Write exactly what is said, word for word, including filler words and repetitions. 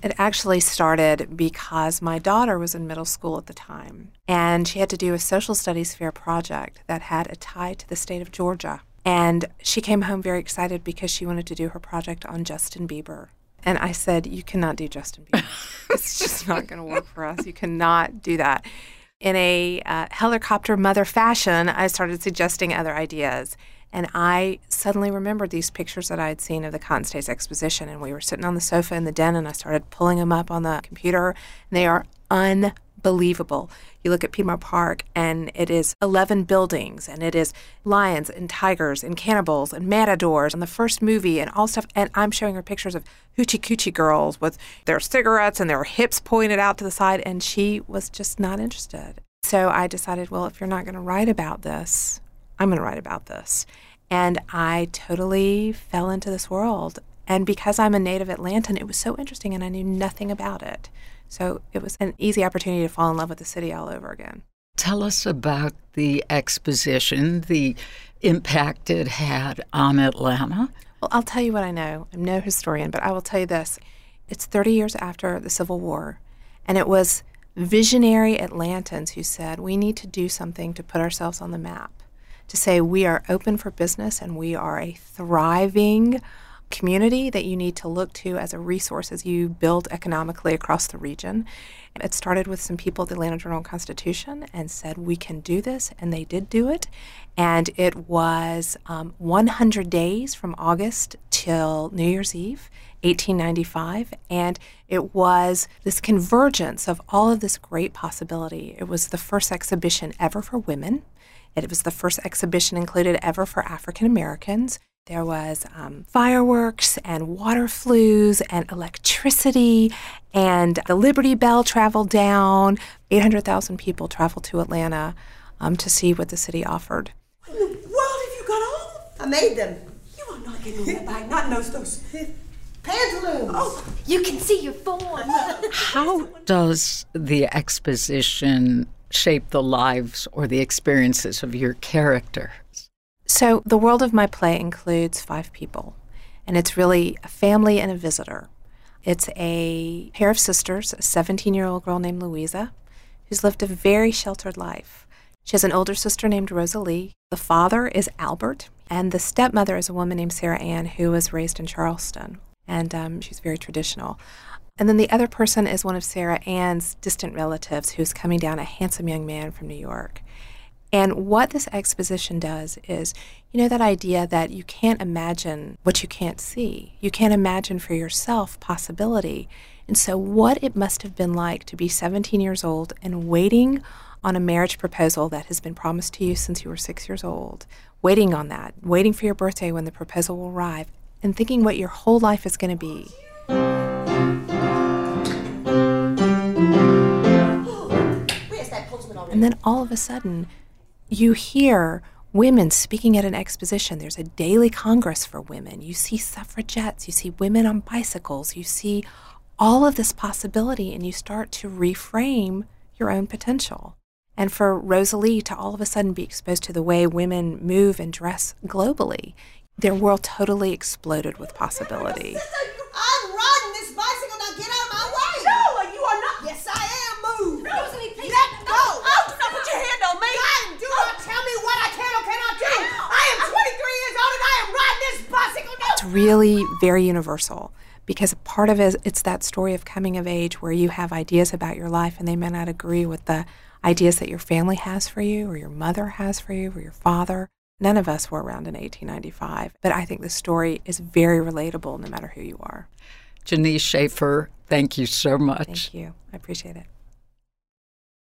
It actually started because my daughter was in middle school at the time, and she had to do a social studies fair project that had a tie to the state of Georgia. And she came home very excited because she wanted to do her project on Justin Bieber. And I said, you cannot do Justin Bieber. It's just not going to work for us. You cannot do that. In a uh, helicopter mother fashion, I started suggesting other ideas. And I suddenly remembered these pictures that I had seen of the Cotton States Exposition. And we were sitting on the sofa in the den, and I started pulling them up on the computer. And they are unbelievable. You look at Piedmont Park, and it is eleven buildings, and it is lions and tigers and cannibals and matadors and the first movie and all stuff. And I'm showing her pictures of hoochie coochie girls with their cigarettes and their hips pointed out to the side, and she was just not interested. So I decided, well, if you're not going to write about this, I'm going to write about this. And I totally fell into this world. And because I'm a native Atlantan, it was so interesting, and I knew nothing about it. So it was an easy opportunity to fall in love with the city all over again. Tell us about the exposition, the impact it had on Atlanta. Well, I'll tell you what I know. I'm no historian, but I will tell you this. It's thirty years after the Civil War, and it was visionary Atlantans who said, we need to do something to put ourselves on the map, to say we are open for business and we are a thriving community that you need to look to as a resource as you build economically across the region. It started with some people at the Atlanta Journal-Constitution and said, we can do this, and they did do it. And it was um, one hundred days from August till New Year's Eve, eighteen ninety-five, and it was this convergence of all of this great possibility. It was the first exhibition ever for women. It was the first exhibition included ever for African Americans. There was um, fireworks and water flues and electricity, and the Liberty Bell traveled down. eight hundred thousand people traveled to Atlanta um, to see what the city offered. What in the world have you got on? I made them. You are not getting on that bike, not in those, those pantaloons. Oh, you can see your form. How does the exposition shape the lives or the experiences of your characters? So the world of my play includes five people, and it's really a family and a visitor. It's a pair of sisters, a seventeen-year-old girl named Louisa, who's lived a very sheltered life. She has an older sister named Rosalie. The father is Albert, and the stepmother is a woman named Sarah Ann, who was raised in Charleston, and um, she's very traditional. And then the other person is one of Sarah Ann's distant relatives who's coming down, a handsome young man from New York. And what this exposition does is, you know, that idea that you can't imagine what you can't see. You can't imagine for yourself possibility. And so what it must have been like to be seventeen years old and waiting on a marriage proposal that has been promised to you since you were six years old, waiting on that, waiting for your birthday when the proposal will arrive, and thinking what your whole life is going to be. Where's that postman already? And then all of a sudden, you hear women speaking at an exposition. There's a daily congress for women. You see suffragettes. You see women on bicycles. You see all of this possibility, and you start to reframe your own potential. And for Rosalie to all of a sudden be exposed to the way women move and dress globally, their world totally exploded with possibility. I'm riding this bicycle. Now get out of my way. No, you are not. Yes, I am. Move. Rosalie, please. Let go. Oh, do not put your hand on me. God, do not tell me what I can or cannot do. I am twenty-three years old and I am riding this bicycle now. It's really very universal, because part of it, it's that story of coming of age where you have ideas about your life and they may not agree with the ideas that your family has for you or your mother has for you or your father. None of us were around in eighteen ninety-five, but I think the story is very relatable no matter who you are. Janice Schaefer, thank you so much. Thank you. I appreciate it.